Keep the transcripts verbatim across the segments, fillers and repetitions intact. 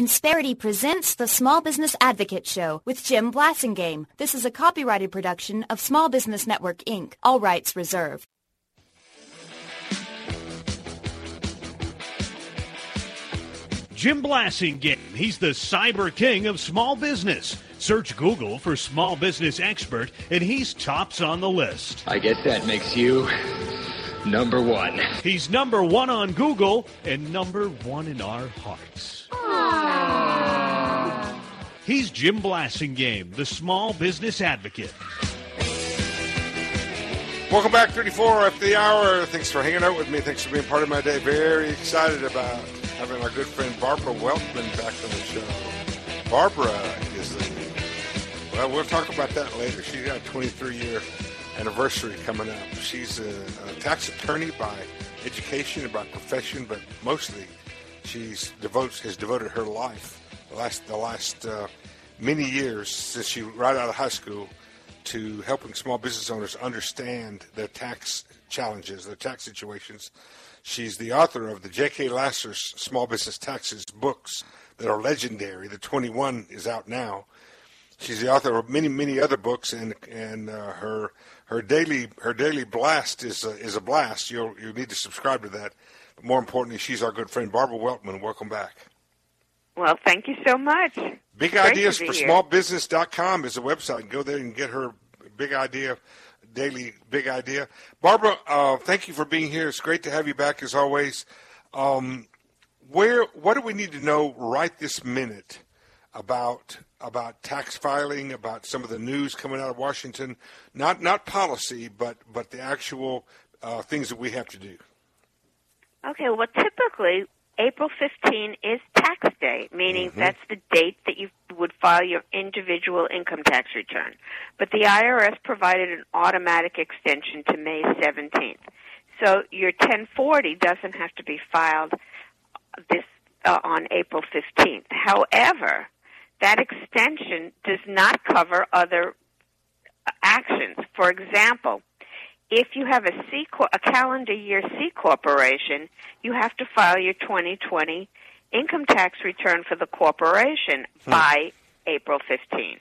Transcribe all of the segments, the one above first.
Insperity presents the Small Business Advocate Show with Jim Blasingame. This is a copyrighted production of Small Business Network, Incorporated. All rights reserved. Jim Blasingame, he's the cyber king of small business. Search Google for small business expert, and he's tops on the list. I guess that makes you number one. He's number one on Google and number one in our hearts. Aww. He's Jim Blasingame, the small business advocate. Welcome back, thirty-four after the hour. Thanks for hanging out with me. Thanks for being part of my day. Very excited about having our good friend Barbara Weltman back on the show. Barbara is the, well, we'll talk about that later. She's got a twenty-three year anniversary coming up. She's a, a tax attorney by education, by profession, but mostly she's devotes has devoted her life the last the last uh, many years since she right out of high school to helping small business owners understand their tax challenges, their tax situations. She's the author of the J K. Lasser's Small Business Taxes books that are legendary. The twenty-one is out now. She's the author of many, many other books, and and uh, her her daily her daily blast is a, is a blast. You'll you need to subscribe to that. But more importantly, she's our good friend Barbara Weltman. Welcome back. Well, thank you so much. Big Great Ideas to for be here. Small Business dot com is a website. Go there and get her Big Idea, daily Big Idea. Barbara, uh, thank you for being here. It's great to have you back as always. Um, where, what do we need to know right this minute about about tax filing, about some of the news coming out of Washington? Not not policy, but but the actual uh, things that we have to do. Okay, well, typically April fifteenth is tax day, meaning mm-hmm. that's the date that you would file your individual income tax return. But the I R S provided an automatic extension to May seventeenth. So your ten forty doesn't have to be filed this uh, on April fifteenth. However, that extension does not cover other actions. For example, if you have a C a calendar year C corporation, you have to file your twenty twenty income tax return for the corporation hmm. by April fifteenth.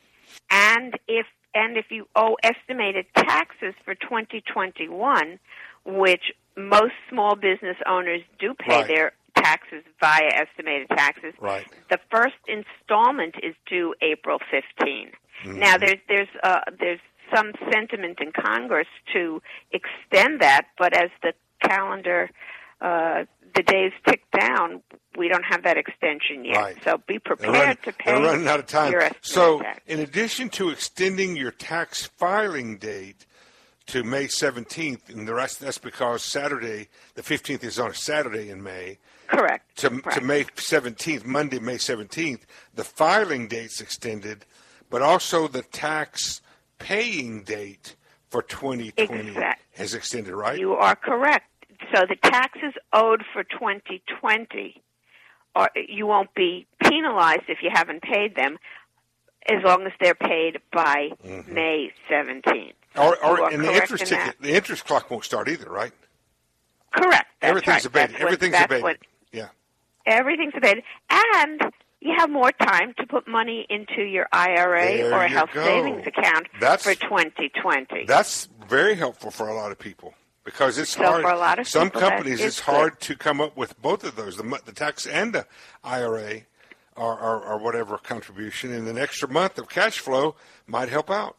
And if and if you owe estimated taxes for twenty twenty-one, which most small business owners do pay right. their taxes via estimated taxes, right. the first installment is due April fifteenth. Mm-hmm. Now there's there's uh, there's some sentiment in Congress to extend that, but as the calendar, uh, the days tick down, we don't have that extension yet. Right. So be prepared running, to pay. They're running out of time. Your so, tax. In addition to extending your tax filing date to May seventeenth, and the rest that's because Saturday, the fifteenth is on a Saturday in May. Correct. To, Correct. to May seventeenth, Monday, May seventeenth, the filing date's extended, but also the tax paying date for twenty twenty exactly. has extended, right? You are correct. So the taxes owed for twenty twenty, or you won't be penalized if you haven't paid them, as long as they're paid by mm-hmm. May seventeenth. Or, or and the in interest ticket, that. the interest clock won't start either, right? Correct. That's Everything's right. abated. That's Everything's what, abated. What, yeah. Everything's abated, and you have more time to put money into your I R A there or a you health go. savings account that's, for twenty twenty. That's very helpful for a lot of people because it's so hard. For a lot of some people, companies, it's good. hard to come up with both of those, the, the tax and the I R A or, or, or whatever contribution, and an extra month of cash flow might help out.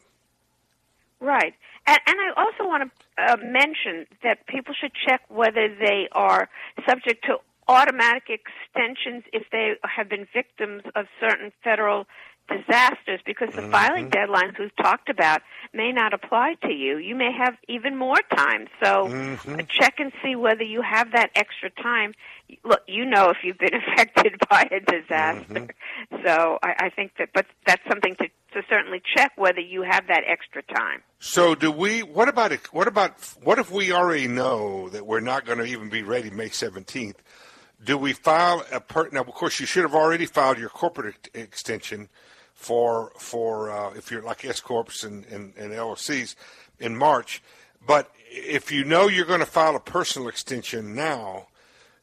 Right. And, and I also want to uh, mention that people should check whether they are subject to automatic extensions if they have been victims of certain federal disasters, because the mm-hmm. filing deadlines we've talked about may not apply to you. You may have even more time. So mm-hmm. check and see whether you have that extra time. Look, you know if you've been affected by a disaster. Mm-hmm. So I, I think that, but that's something to, to certainly check whether you have that extra time. So do we, what about, what about, what if we already know that we're not going to even be ready May seventeenth? Do we file a per, now, of course, you should have already filed your corporate ex- extension for, for uh, if you're like S-Corps and, and, and L L Cs in March. But if you know you're going to file a personal extension now,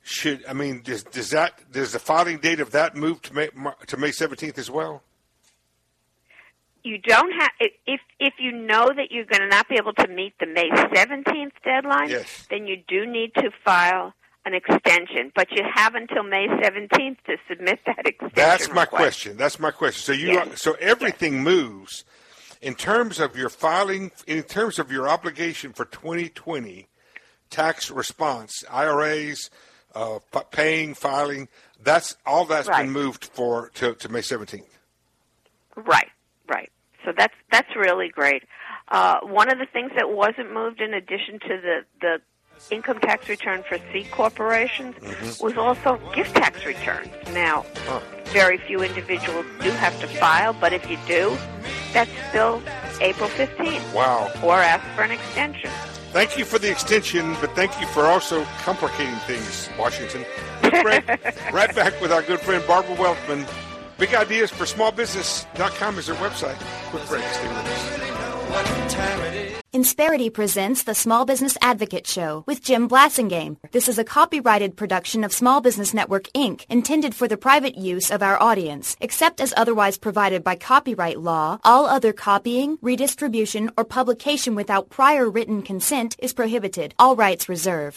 should, I mean, does, does that, does the filing date of that move to May, to May seventeenth as well? You don't have, if if you know that you're going to not be able to meet the May seventeenth deadline, yes. then you do need to file an extension. But you have until May seventeenth to submit that extension. That's my request. question. That's my question. So you, yes. so everything yes. moves in terms of your filing, in terms of your obligation for twenty twenty tax response, I R As, uh, paying, filing. That's all that's right. been moved for to, to May seventeenth. Right. Right. So that's that's really great. Uh, one of the things that wasn't moved, in addition to the, the income tax return for C corporations, mm-hmm. was also gift tax returns. Now, huh. very few individuals do have to file, but if you do, that's still April fifteenth. Wow. Or ask for an extension. Thank you for the extension, but thank you for also complicating things, Washington. Right, right back with our good friend Barbara Weltman. Big Ideas for Small Business dot com is their website. Quick break. Stay with us. Insperity presents the Small Business Advocate Show with Jim Blasingame. This is a copyrighted production of Small Business Network, Incorporated, intended for the private use of our audience. Except as otherwise provided by copyright law, all other copying, redistribution, or publication without prior written consent is prohibited. All rights reserved.